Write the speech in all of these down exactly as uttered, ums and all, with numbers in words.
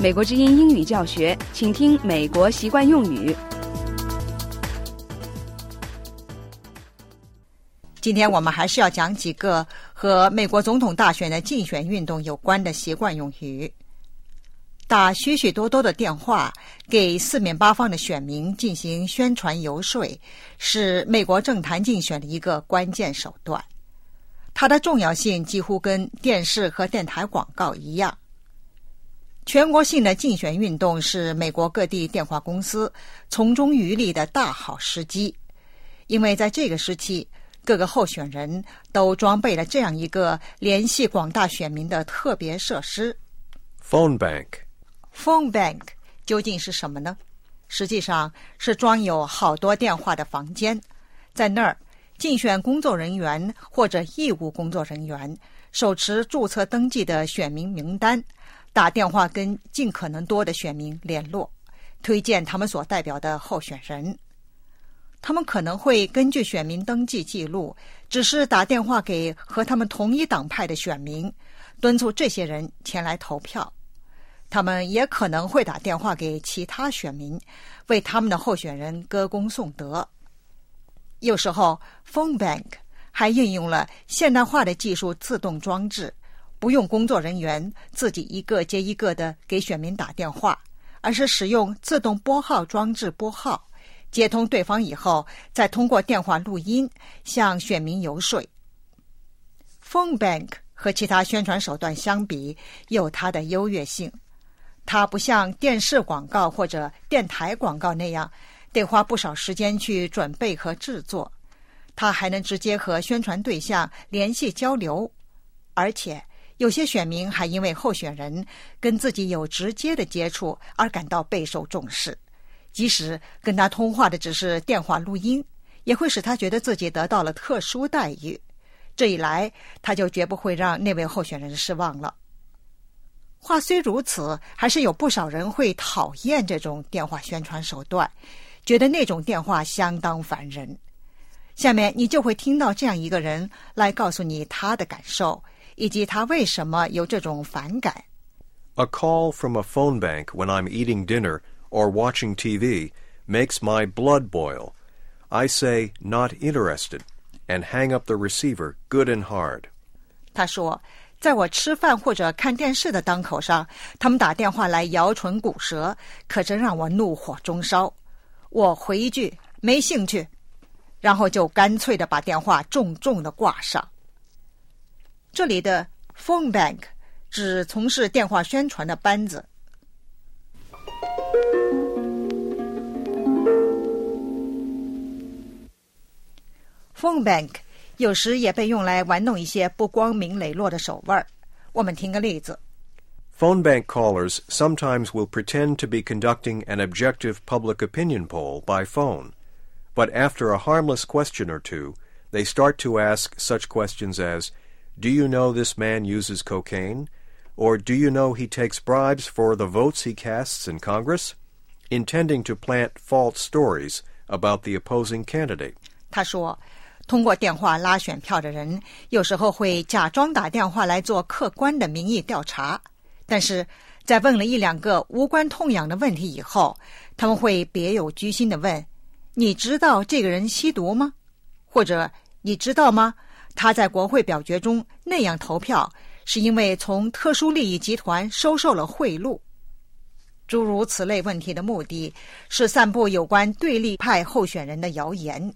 美国之音英语教学，请听美国习惯用语。 今天我们还是要讲几个和美国总统大选的竞选运动有关的习惯用语。打许许多多的电话给四面八方的选民进行宣传游说，是美国政坛竞选的一个关键手段。它的重要性几乎跟电视和电台广告一样。全国性的竞选运动是美国各地电话公司从中渔利的大好时机，因为在这个时期，各个候选人都装备了这样一个联系广大选民的特别设施。 Phone bank。Phone bank 究竟是什么呢？实际上是装有好多电话的房间，在那儿竞选工作人员或者义务工作人员手持注册登记的选民名单，打电话跟尽可能多的选民联络，推荐他们所代表的候选人。他们可能会根据选民登记记录，只是打电话给和他们同一党派的选民，敦促这些人前来投票。他们也可能会打电话给其他选民，为他们的候选人歌功颂德。有时候 Phone bank 还应用了现代化的技术自动装置，不用工作人员自己一个接一个的给选民打电话，而是使用自动拨号装置拨号，接通对方以后，再通过电话录音向选民游说。 Phone bank 和其他宣传手段相比，有它的优越性。它不像电视广告或者电台广告那样得花不少时间去准备和制作，它还能直接和宣传对象联系交流，而且有些选民还因为候选人跟自己有直接的接触而感到备受重视，即使跟他通话的只是电话录音，也会使他觉得自己得到了特殊待遇。这一来，他就绝不会让那位候选人失望了。话虽如此，还是有不少人会讨厌这种电话宣传手段，觉得那种电话相当烦人。下面你就会听到这样一个人来告诉你他的感受，以及他为什么有这种反感。 A call from a phone bank when I'm eating dinner or watching T V makes my blood boil. I say not interested and hang up the receiver good and hard. 他说，在我吃饭或者看电视的当口上，他们打电话来摇唇鼓舌，可真让我怒火中烧。我回一句没兴趣，然后就干脆地把电话重重地挂上。这里的 phone bank 指从事电话宣传的班子。phone bank 有时也被用来玩弄一些不光明磊落的手腕。我们听个例子。 Phone bank callers sometimes will pretend to be conducting an objective public opinion poll by phone, but after a harmless question or two, they start to ask such questions as, do you know this man uses cocaine? Or do you know he takes bribes for the votes he casts in Congress? Intending to plant false stories about the opposing candidate. 他说，通过电话拉选票的人有时候会假装打电话来做客观的民意调查，但是在问了一两个无关痛痒的问题以后，他们会别有居心地问，你知道这个人吸毒吗？或者你知道吗？他在国会表决中那样投票是因为从特殊利益集团收受了贿赂。诸如此类问题的目的是散布有关对立派候选人的谣言。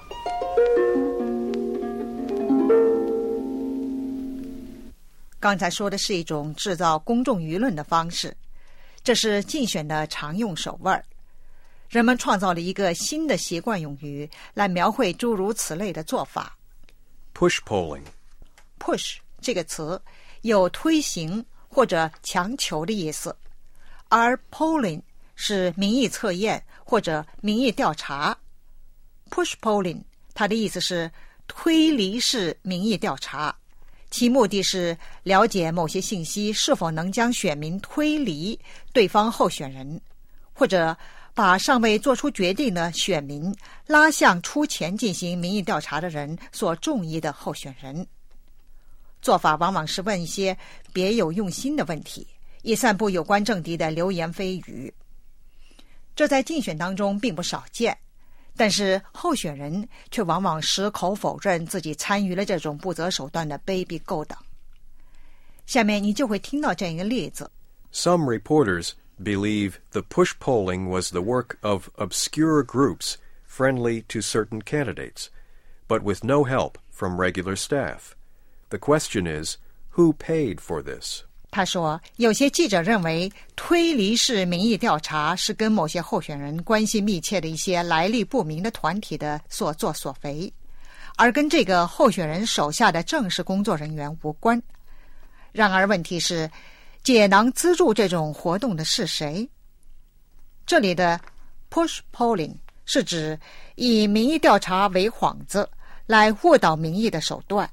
刚才说的是一种制造公众舆论的方式，这是竞选的常用手腕。人们创造了一个新的习惯用语来描绘诸如此类的做法。 Push polling. Push 这个词有推行或者强求的意思，而 polling 是民意测验或者民意调查。 Push polling 它的意思是推理式民意调查，其目的是了解某些信息是否能将选民推离对方候选人，或者把尚未做出决定的选民拉向出钱进行民意调查的人所中意的候选人。做法往往是问一些别有用心的问题， 以散布有关政敌的流言蜚语。这在竞选当中并不少见，但是候选人却往往矢口否认自己参与了这种不择手段的卑鄙勾当。下面你就会听到这样一个例子。 Some reporters believe the push polling was the work of obscure groups friendly to certain candidates, but with no help from regular staff. The question is, who paid for this? 他说，有些记者认为推理式民意调查是跟某些候选人关系密切的一些来历不明的团体的所作所为，而跟这个候选人手下的正式工作人员无关。然而问题是，解囊资助这种活动的是谁？这里的 push polling 是指以民意调查为幌子来误导民意的手段。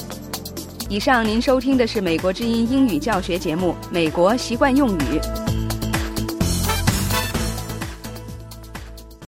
以上您收听的是美国之音英语教学节目《美国习惯用语》。